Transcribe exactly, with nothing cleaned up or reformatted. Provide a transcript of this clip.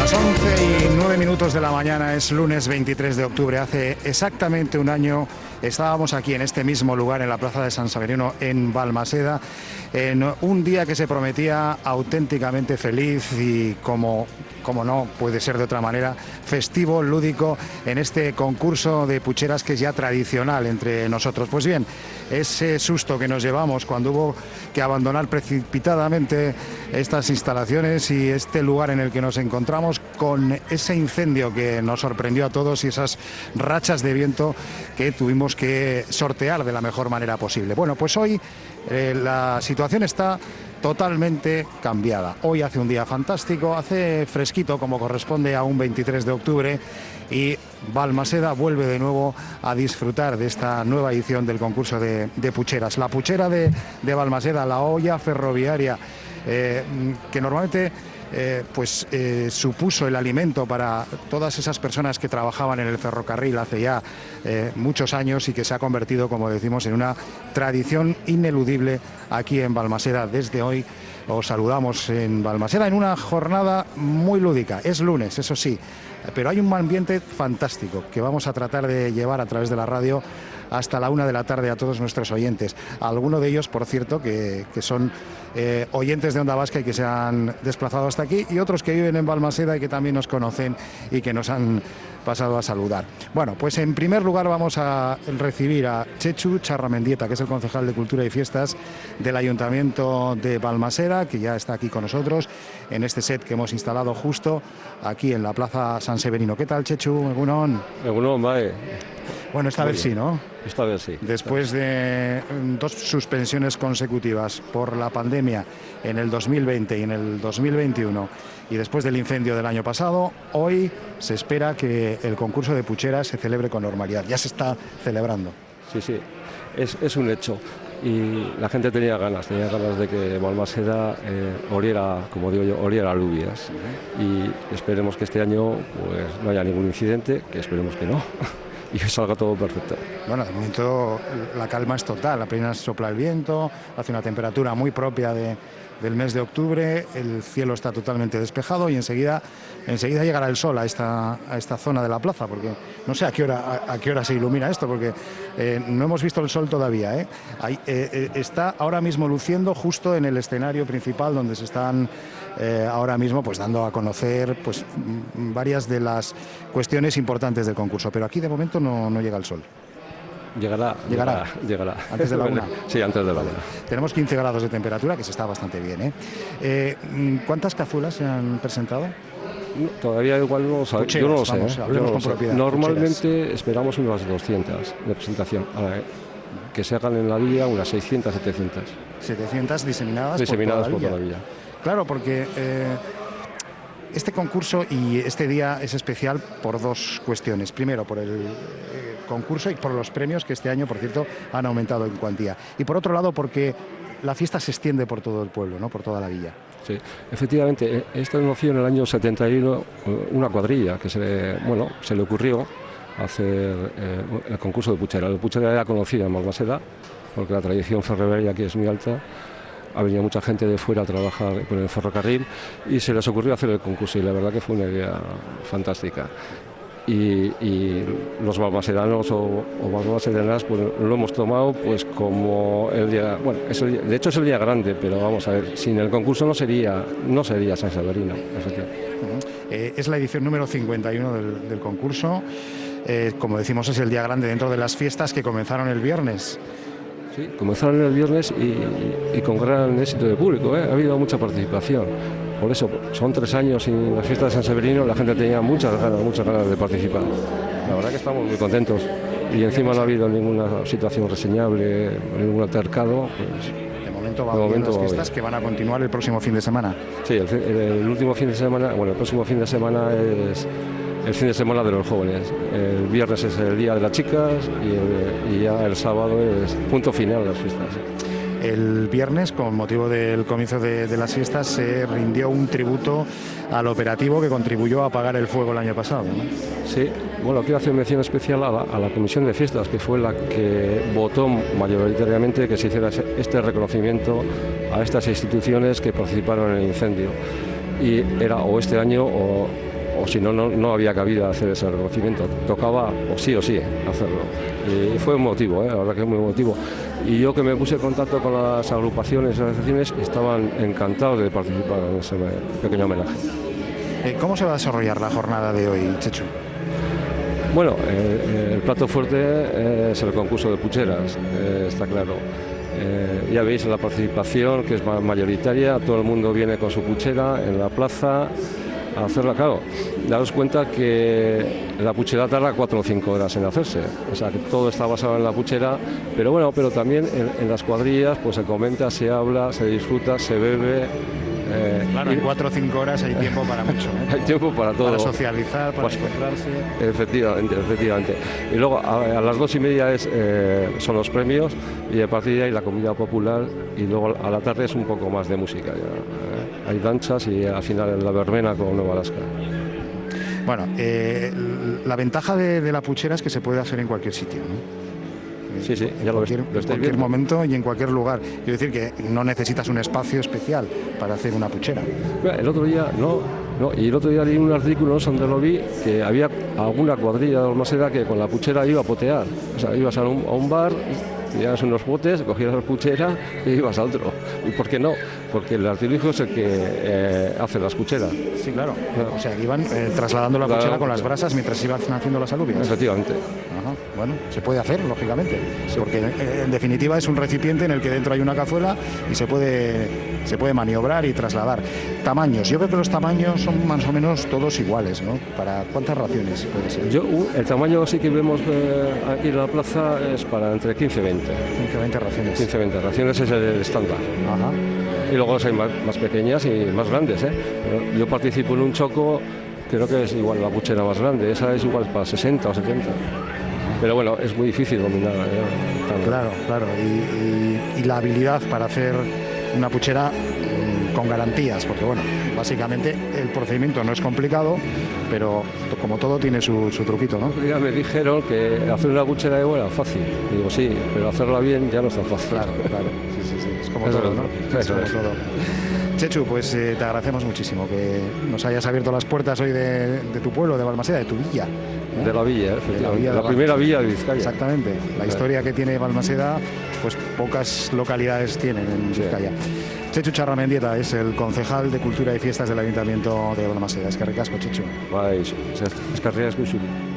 Las once y nueve minutos de la mañana, es lunes veintitrés de octubre. Hace exactamente un año estábamos aquí en este mismo lugar, en la plaza de San Severino, en Balmaseda, en un día que se prometía auténticamente feliz y, como, como no puede ser de otra manera, festivo, lúdico, en este concurso de pucheras que es ya tradicional entre nosotros. Pues bien, ese susto que nos llevamos cuando hubo que abandonar precipitadamente estas instalaciones y este lugar en el que nos encontramos, con ese incendio que nos sorprendió a todos y esas rachas de viento que tuvimos que sortear de la mejor manera posible. Bueno, pues hoy eh, la situación está totalmente cambiada. Hoy hace un día fantástico, hace fresquito como corresponde a un veintitrés de octubre, y Balmaseda vuelve de nuevo a disfrutar de esta nueva edición del concurso de, de pucheras. La puchera de, de Balmaseda, la olla ferroviaria, eh, que normalmente Eh, pues eh, supuso el alimento para todas esas personas que trabajaban en el ferrocarril hace ya eh, muchos años, y que se ha convertido, como decimos, en una tradición ineludible aquí en Balmaseda. Desde hoy os saludamos en Balmaseda en una jornada muy lúdica. Es lunes, eso sí, pero hay un ambiente fantástico que vamos a tratar de llevar a través de la radio hasta la una de la tarde a todos nuestros oyentes. Algunos de ellos, por cierto, que, que son eh, oyentes de Onda Vasca y que se han desplazado hasta aquí, y otros que viven en Balmaseda y que también nos conocen y que nos han pasado a saludar. Bueno, pues en primer lugar vamos a recibir a Chechu Charramendieta, que es el concejal de Cultura y Fiestas del Ayuntamiento de Balmaseda, que ya está aquí con nosotros en este set que hemos instalado justo aquí en la Plaza San Severino. ¿Qué tal, Chechu? Egunon. Egunon, mae. Bueno, esta Muy vez bien. sí, ¿no? Esta vez sí. Después de dos suspensiones consecutivas por la pandemia en el dos mil veinte y en el dos mil veintiuno, y después del incendio del año pasado, hoy se espera que el concurso de pucheras se celebre con normalidad. Ya se está celebrando. Sí, sí, es, es un hecho. Y la gente tenía ganas, tenía ganas de que Balmaseda eh, oliera, como digo yo, oliera alubias. Uh-huh. Y esperemos que este año pues no haya ningún incidente, que esperemos que no. Y que salga todo perfecto. Bueno, de momento la calma es total, apenas sopla el viento, hace una temperatura muy propia de, del mes de octubre, el cielo está totalmente despejado y enseguida, enseguida llegará el sol a esta, a esta zona de la plaza, porque no sé a qué hora, a, a qué hora se ilumina esto, porque eh, no hemos visto el sol todavía, ¿eh? Ahí, eh, está ahora mismo luciendo justo en el escenario principal, donde se están eh, ahora mismo pues dando a conocer pues varias de las cuestiones importantes del concurso, pero aquí de momento no, no llega el sol. Llegará, llegará, llegará. Antes de la una. Sí, antes de la una. Tenemos quince grados de temperatura, que se está bastante bien, ¿eh? Eh, ¿Cuántas cazuelas se han presentado? No, todavía igual no lo sé. Pucheras, yo no lo sé. Vamos, ¿eh? hablemos Yo no con sé. propiedad. Normalmente Pucheras. Esperamos unas doscientas de presentación. Ahora, ¿eh? Que se hagan en la villa unas seiscientas, setecientas. setecientas diseminadas, diseminadas por toda la por villa. toda la villa. Claro, porque eh, este concurso y este día es especial por dos cuestiones. Primero, por el eh, concurso y por los premios, que este año, por cierto, han aumentado en cuantía. Y por otro lado, porque la fiesta se extiende por todo el pueblo, ¿no? Por toda la villa. Sí, efectivamente, esto nació en el año setenta y uno, una cuadrilla que se, bueno, se le ocurrió hacer eh, el concurso de puchera. La puchera era conocida en Balmaseda, porque la tradición ferroviaria aquí es muy alta. Ha venido mucha gente de fuera a trabajar con el ferrocarril y se les ocurrió hacer el concurso, y la verdad que fue una idea fantástica. Y, y los balmasedanos o, o balmasedanas pues lo hemos tomado pues como el día, bueno, es el, de hecho es el día grande, pero vamos a ver, sin el concurso no sería, no sería San Severino, efectivamente. Uh-huh. eh, es la edición número cincuenta y uno del, del concurso. Eh, como decimos, es el día grande dentro de las fiestas que comenzaron el viernes. Sí, comenzaron el viernes y, y con gran éxito de público, ¿eh? Ha habido mucha participación. Por eso, son tres años sin las fiestas de San Severino, la gente tenía muchas ganas, muchas ganas de participar. La verdad que estamos muy contentos. Y encima no ha habido ninguna situación reseñable, ningún altercado. Pues, de momento va de bien momento las va fiestas bien. Que van a continuar el próximo fin de semana. Sí, el, el último fin de semana, bueno, el próximo fin de semana es el fin de semana de los jóvenes. El viernes es el día de las chicas y, el, y ya el sábado es punto final de las fiestas. El viernes, con motivo del comienzo de, de las fiestas, se rindió un tributo al operativo que contribuyó a apagar el fuego el año pasado, ¿no? Sí, bueno, quiero hacer mención especial a la, a la Comisión de Fiestas, que fue la que votó mayoritariamente que se hiciera este reconocimiento a estas instituciones que participaron en el incendio. Y era o este año o o si no, no, no había cabida a hacer ese reconocimiento. Tocaba, o sí o sí, hacerlo. Y fue un motivo, ¿eh? La verdad que es muy motivo. Y yo que me puse en contacto con las agrupaciones y asociaciones, estaban encantados de participar en ese pequeño homenaje. Eh, ¿Cómo se va a desarrollar la jornada de hoy, Chechu? Bueno, eh, el plato fuerte eh, es el concurso de pucheras, eh, está claro. Eh, ya veis la participación, que es mayoritaria, todo el mundo viene con su puchera en la plaza a hacerla. Claro, daros cuenta que la puchera tarda cuatro o cinco horas en hacerse, o sea que todo está basado en la puchera, pero bueno, pero también en, en las cuadrillas pues se comenta, se habla, se disfruta, se bebe. Eh, claro, en cuatro o cinco horas hay tiempo para mucho, ¿eh? Hay tiempo para todo. Para socializar, para pues, encontrarse. Efectivamente, efectivamente. Y luego a, a las dos y media es, eh, son los premios y a partir de ahí la comida popular y luego a la tarde es un poco más de música. Ya, eh, hay danzas y al final la verbena con Nueva Alaska. Bueno, eh, la ventaja de, de la puchera es que se puede hacer en cualquier sitio, ¿no? Sí, sí, ya lo ves. En cualquier momento y en cualquier lugar. Quiero decir que no necesitas un espacio especial para hacer una puchera. El otro día, no, no, y el otro día leí un artículo donde lo vi que había alguna cuadrilla de Balmaseda que con la puchera iba a potear. O sea, ibas a un, a un bar, llevas unos botes, cogías la puchera y ibas a otro. ¿Y por qué no? Porque el artilugio es el que eh, hace las pucheras. Sí, claro. claro. O sea, que iban eh, trasladando la claro, puchera con las brasas mientras iban haciendo las alubias. Efectivamente. Ajá. Bueno, se puede hacer, lógicamente. Sí. Porque eh, en definitiva es un recipiente en el que dentro hay una cazuela y se puede, se puede maniobrar y trasladar. Tamaños. Yo creo que los tamaños son más o menos todos iguales, ¿no? ¿Para cuántas raciones puede ser? Yo, el tamaño sí que vemos eh, aquí en la plaza es para entre quince y veinte. quince a veinte raciones. quince a veinte raciones es el estándar. Ajá. Y luego las hay más, más pequeñas y más grandes, ¿eh? Yo participo en un choco, creo que es igual la puchera más grande, esa es igual para sesenta o setenta. Pero bueno, es muy difícil dominar. ¿eh? Claro, claro. Y, y, y la habilidad para hacer una puchera mmm, con garantías, porque bueno, básicamente el procedimiento no es complicado, pero como todo tiene su, su truquito, ¿no? Ya me dijeron que hacer una puchera de buena fácil. Digo, sí, pero hacerla bien ya no es tan fácil. Claro, claro. Sí, sí, sí. Es como Eso todo, ¿no? Es como es. todo. Chechu, pues eh, te agradecemos muchísimo que nos hayas abierto las puertas hoy de, de tu pueblo, de Balmaseda, de tu villa. ¿eh? De la villa, efectivamente. De la, villa de la Val... primera villa de Vizcaya. Exactamente. La sí. historia que tiene Balmaseda, pues pocas localidades tienen en Vizcaya. Sí. Chechu Charramendieta es el concejal de Cultura y Fiestas del Ayuntamiento de Balmaseda. Es que ricasco, Chechu. Vai, es que ricasco, Xuli.